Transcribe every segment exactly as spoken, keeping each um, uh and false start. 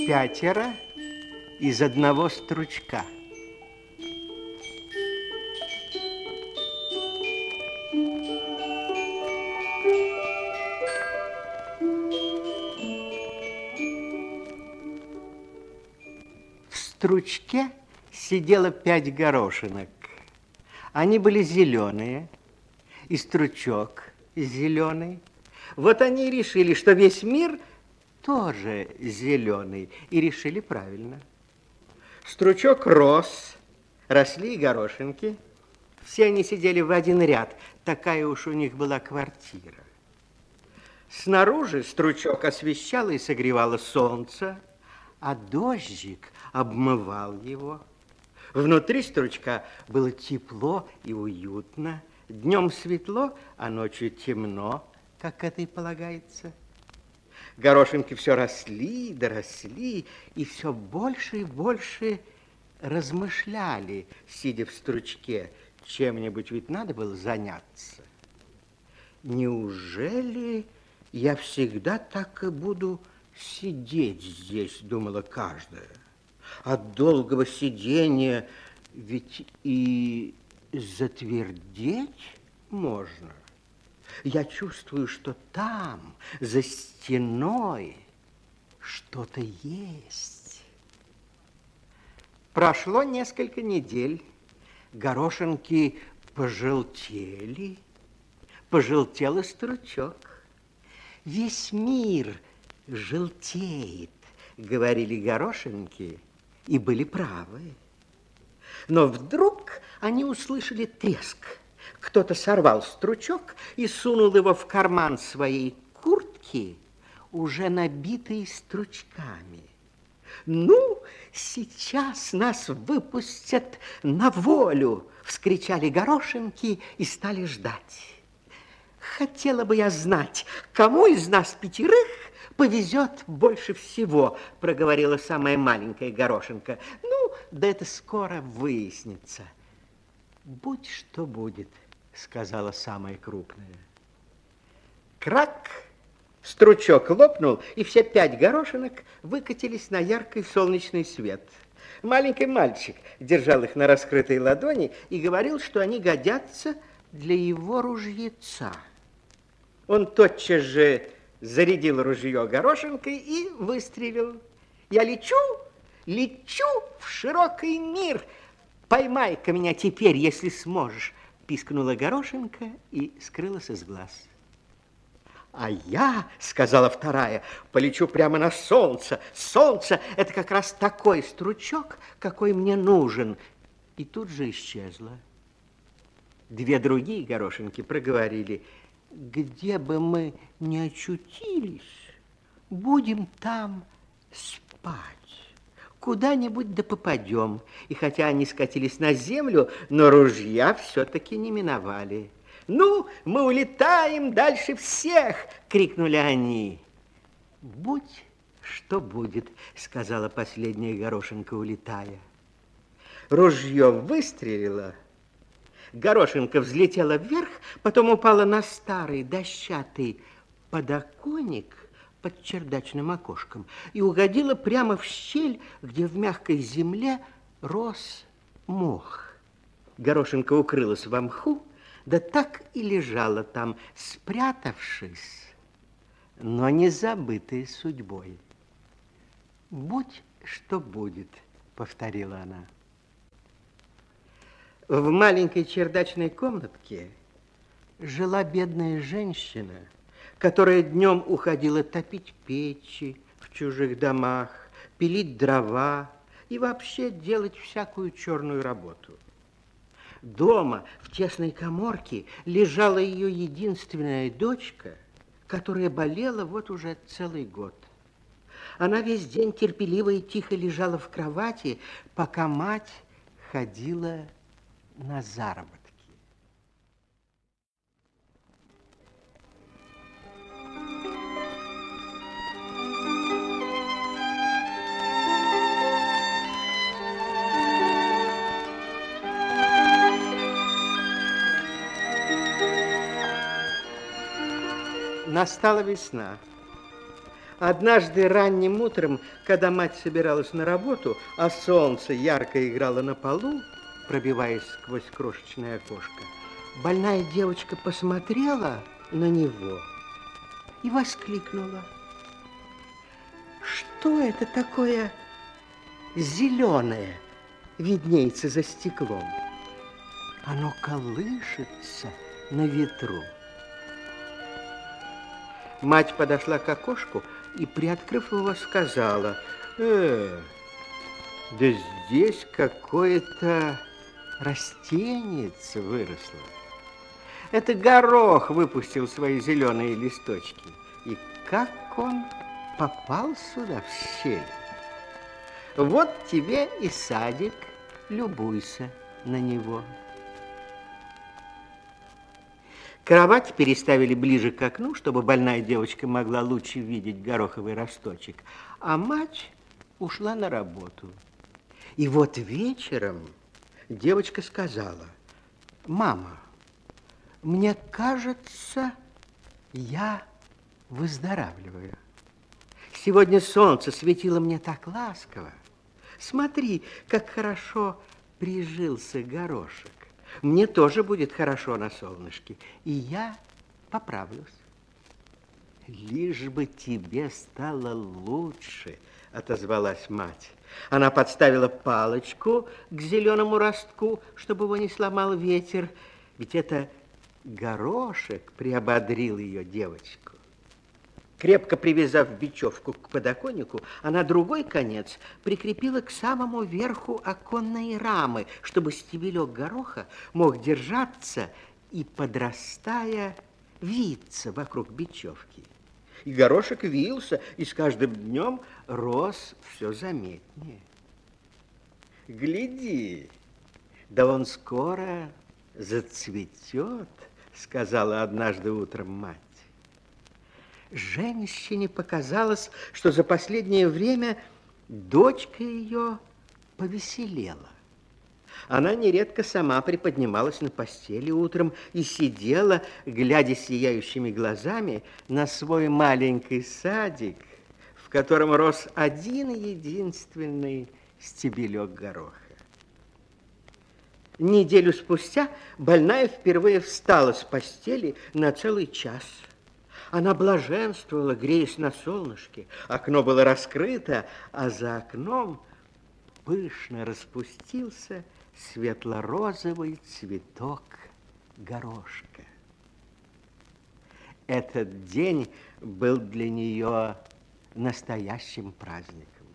пятеро из одного стручка. В стручке сидело пять горошинок. Они были зеленые, и стручок зеленый. Вот они и решили, что весь мир тоже зеленый, и решили правильно. Стручок рос, росли и горошинки. Все они сидели в один ряд, такая уж у них была квартира. Снаружи стручок освещало и согревало солнце, а дождик обмывал его. Внутри стручка было тепло и уютно. Днем светло, а ночью темно, как это и полагается. Горошинки все росли, доросли, и все больше и больше размышляли, сидя в стручке. Чем-нибудь ведь надо было заняться. Неужели я всегда так и буду сидеть здесь, думала каждая. От долгого сидения ведь и затвердеть можно. Я чувствую, что там, за стеной, что-то есть. Прошло несколько недель, горошинки пожелтели, пожелтел и стручок. Весь мир желтеет, говорили горошинки, и были правы. Но вдруг они услышали треск. Кто-то сорвал стручок и сунул его в карман своей куртки, уже набитой стручками. Ну, сейчас нас выпустят на волю, вскричали горошинки и стали ждать. Хотела бы я знать, кому из нас пятерых повезет больше всего, проговорила самая маленькая горошинка. Ну, да это скоро выяснится. Будь что будет, сказала самая крупная. Крак! Стручок лопнул, и все пять горошинок выкатились на яркий солнечный свет. Маленький мальчик держал их на раскрытой ладони и говорил, что они годятся для его ружьеца. Он тотчас же зарядил ружье горошинкой и выстрелил. Я лечу, лечу в широкий мир. Поймай-ка меня теперь, если сможешь, пискнула горошинка и скрылась из глаз. А я, сказала вторая, полечу прямо на солнце. Солнце – это как раз такой стручок, какой мне нужен. И тут же исчезла. Две другие горошинки проговорили: где бы мы ни очутились, будем там спать. Куда-нибудь да попадем. И хотя они скатились на землю, но ружья все-таки не миновали. «Ну, мы улетаем дальше всех!» — крикнули они. «Будь что будет», — сказала последняя горошинка, улетая. Ружье выстрелило. Горошинка взлетела вверх, потом упала на старый дощатый подоконник под чердачным окошком и угодила прямо в щель, где в мягкой земле рос мох. Горошинка укрылась во мху, да так и лежала там, спрятавшись, но не забытая судьбой. «Будь что будет», — повторила она. В маленькой чердачной комнатке жила бедная женщина, которая днем уходила топить печи в чужих домах, пилить дрова и вообще делать всякую черную работу. Дома, в тесной каморке, лежала ее единственная дочка, которая болела вот уже целый год. Она весь день терпеливо и тихо лежала в кровати, пока мать ходила на заработки. Настала весна. Однажды ранним утром, когда мать собиралась на работу, а солнце ярко играло на полу, пробиваясь сквозь крошечное окошко, больная девочка посмотрела на него и воскликнула: что это такое зеленое виднеется за стеклом? Оно колышется на ветру. Мать подошла к окошку и, приоткрыв его, сказала: э, да здесь какое-то растенице выросло. Это горох выпустил свои зеленые листочки. И как он попал сюда, в щель? Вот тебе и садик, любуйся на него. Кровать переставили ближе к окну, чтобы больная девочка могла лучше видеть гороховый росточек, а мать ушла на работу. И вот вечером девочка сказала: мама, мне кажется, я выздоравливаю. Сегодня солнце светило мне так ласково. Смотри, как хорошо прижился горошек. Мне тоже будет хорошо на солнышке, и я поправлюсь. Лишь бы тебе стало лучше, отозвалась мать. Она подставила палочку к зеленому ростку, чтобы его не сломал ветер, ведь это горошек приободрил ее девочку. Крепко привязав бечевку к подоконнику, она другой конец прикрепила к самому верху оконной рамы, чтобы стебелек гороха мог держаться и, подрастая, виться вокруг бечевки. И горошек вился, и с каждым днем рос все заметнее. Гляди, да он скоро зацветет, сказала однажды утром мать. Женщине показалось, что за последнее время дочка ее повеселела. Она нередко сама приподнималась на постели утром и сидела, глядя сияющими глазами на свой маленький садик, в котором рос один единственный стебелек гороха. Неделю спустя больная впервые встала с постели на целый час. Она блаженствовала, греясь на солнышке. Окно было раскрыто, а за окном пышно распустился светло-розовый цветок горошка. Этот день был для нее настоящим праздником.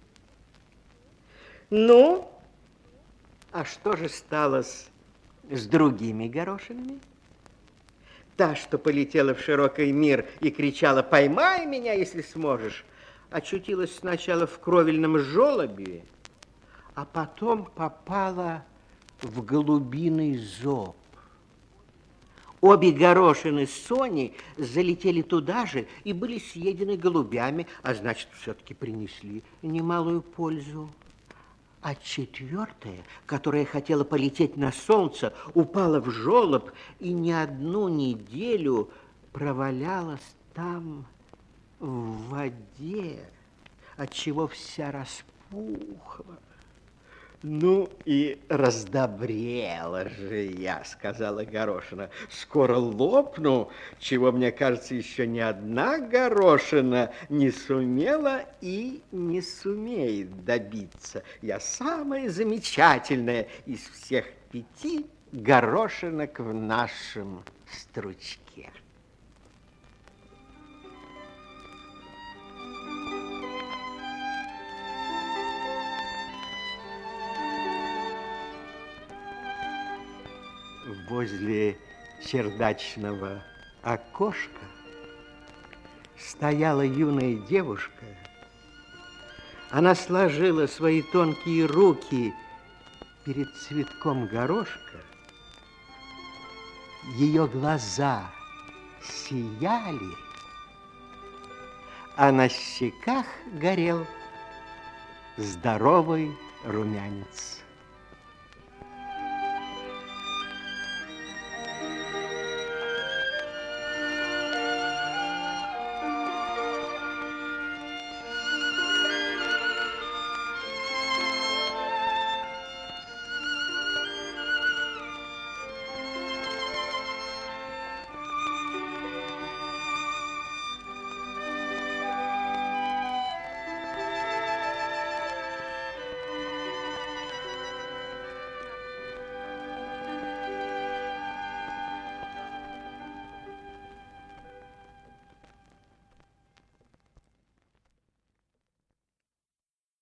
Ну, а что же стало с, с другими горошинами? Та, что полетела в широкий мир и кричала: «Поймай меня, если сможешь», очутилась сначала в кровельном желобе, а потом попала в голубиный зоб. Обе горошины Сони залетели туда же и были съедены голубями, а значит, все-таки принесли немалую пользу. А четвертая, которая хотела полететь на солнце, упала в желоб и не одну неделю провалялась там в воде, отчего вся распухла. Ну и раздобрела же я, сказала горошина. Скоро лопну, чего, мне кажется, еще ни одна горошина не сумела и не сумеет добиться. Я самая замечательная из всех пяти горошинок в нашем стручке. Возле чердачного окошка стояла юная девушка. Она сложила свои тонкие руки перед цветком горошка. Ее глаза сияли, а на щеках горел здоровый румянец.